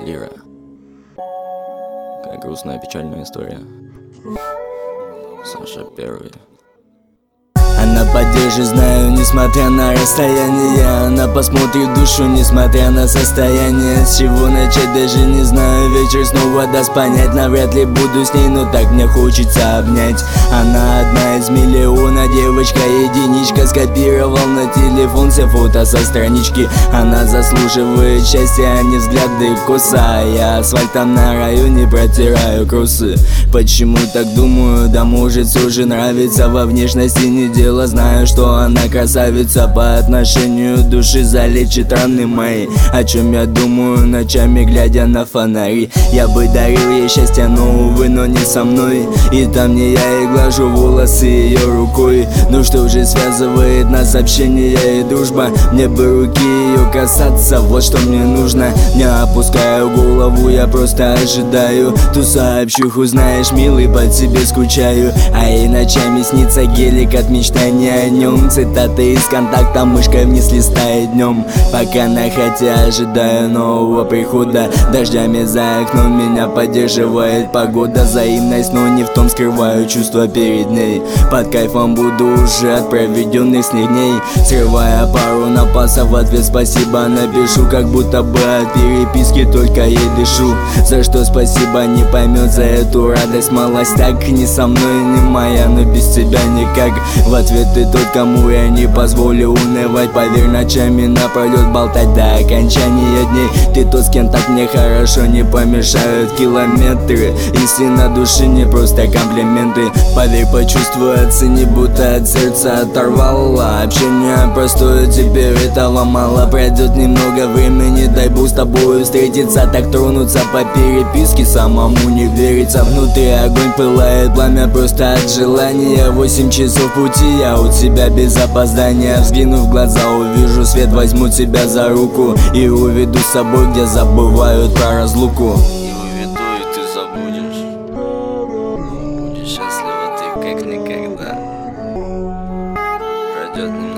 Лира. Какая грустная, печальная история. Саша первый. Она поддержит, знаю, несмотря на расстояние. Она посмотрит в душу, несмотря на состояние. С чего начать, даже не знаю. Вечер снова даст понять, навряд ли буду с ней, но так мне хочется обнять. Она одна из миллиона, девочка единичка. Скопировал на телефон все фото со странички. Она заслуживает счастья, а не взгляды коса. Я асфальтом на районе протираю кросы. Почему так думаю? Да может все же нравится во внешности, не дело. Знаю, что она красавица, по отношению души залечит раны мои. О чем я думаю ночами, глядя на фонари. Я бы дарил ей счастье, но увы, но не со мной. И там не я и глажу волосы ее рукой. Ну что же связывает нас общение и дружба? Мне бы руки ее касаться, вот что мне нужно. Не опускаю голову, я просто ожидаю ту сообщуху, знаешь, милый, по тебе скучаю. А ей ночами снится гелик от мечтаний о нем. Цитаты из контакта мышкой вниз листая днем. Пока на хате ожидаю нового прихода. Дождями за окном меня поддерживает погода. Взаимность, но не в том скрываю чувства перед ней. Под кайфом буду уже от проведенных с ней дней. Срывая пару напасов, в ответ спасибо напишу. Как будто бы от переписки только ей дышу. За что спасибо не поймет, за эту радость малость. Так не со мной, не моя, но без тебя никак. В ответ ты тот, кому я не позволю унывать. Поверь, ночами напролет болтать до окончания дней. Ты тот, с кем так мне хорошо, не помешают километры. Если на душе не просто комплименты. Поверь, почувствуй, оцени, будто от сердца оторвало. Общение простое, теперь этого мало. Пройдет немного времени, дай бог с тобой встретиться. Так тронуться по переписке, самому не верится. Внутри огонь пылает, пламя просто от желания. 8 часов пути, я у тебя без опоздания. Взглянув в глаза, увижу свет, возьму тебя за руку и уведу с собой, где забывают про разлуку. И уведу, и ты забудешь. Будешь счастлива ты как никогда. Пройдет